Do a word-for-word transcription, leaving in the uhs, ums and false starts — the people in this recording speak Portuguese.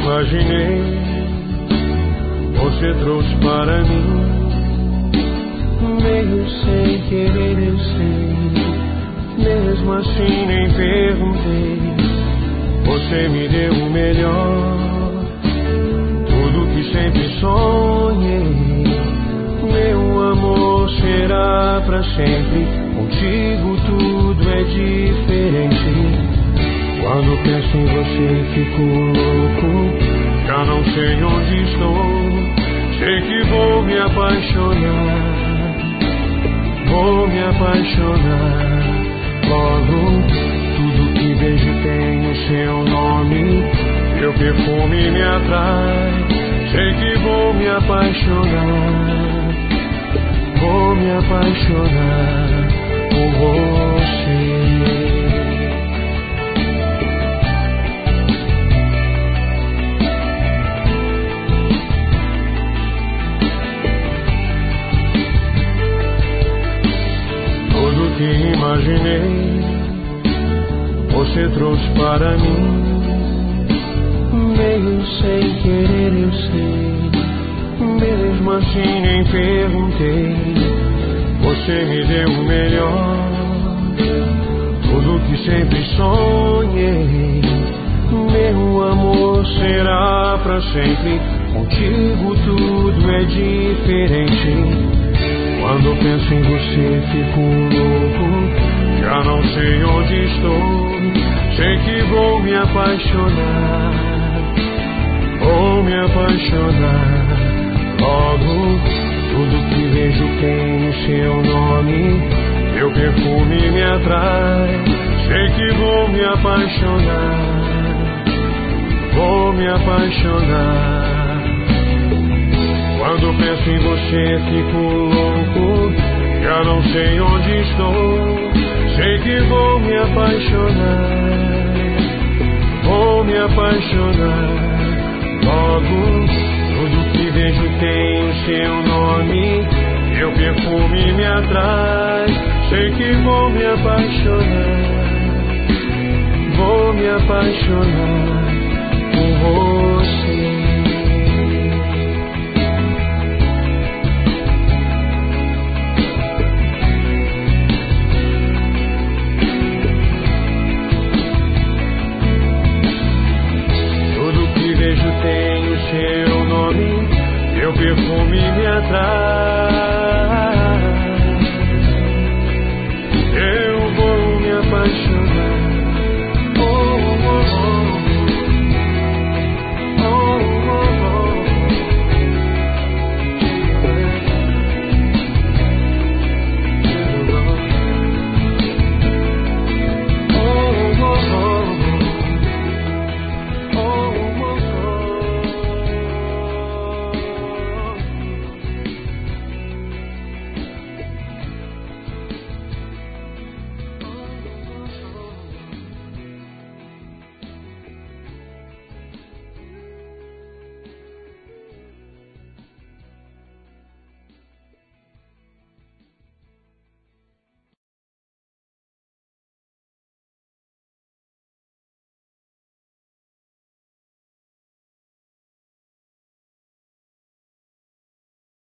imaginei, você trouxe para mim. Meio sem querer eu sei, mesmo assim nem perguntei. Você me deu o melhor, tudo que sempre sonhei. Meu amor será pra sempre, contigo tudo é diferente. Quando penso em você fico louco, já não sei onde estou. Sei que vou me apaixonar, vou me apaixonar. Logo, tudo que vejo tem o seu nome, seu perfume me atrai. Sei que vou me apaixonar, vou me apaixonar por você. Tudo que imaginei, você trouxe para mim. Meio sem querer eu sei, mesmo assim nem perguntei. Você me deu o melhor, tudo que sempre sonhei. Meu amor será pra sempre, contigo tudo é diferente. Quando penso em você fico louco, já não sei onde estou. Sei que vou me apaixonar, vou me apaixonar. Logo, tudo que vejo tem o seu nome, meu perfume me atrai. Sei que vou me apaixonar, vou me apaixonar. Quando penso em você fico louco, já não sei onde estou. Sei que vou me apaixonar, vou me apaixonar. Logo, tudo que vejo tem o seu nome, meu perfume me atrai. Sei que vou me apaixonar, vou me apaixonar por você. Tem o seu nome, meu perfume me atrai.